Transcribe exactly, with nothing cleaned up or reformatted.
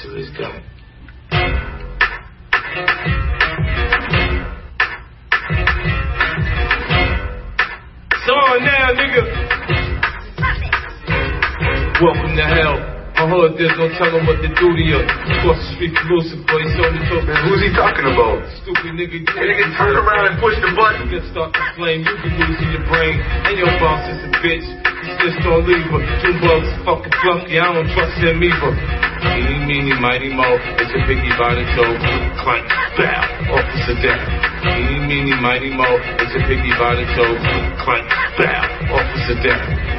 till it's done. It's on now, nigga. Welcome to hell. My hood, there's no telling what to do to you. Cross the street from Lucifer, he's on the top. Man, who's he talking about? Stupid nigga. Hey, nigga, turn around and push the button. You can start to flame, you can lose in your brain. And your boss is a bitch. Just don't leave her. Two bugs, fucking flunky, I don't trust him either. Eeny, meeny, mighty mo, it's a biggie by the toe. Clank, bow, officer down. Eeny, meeny, mighty mo, it's a biggie by the toe. Clank, bow, officer down.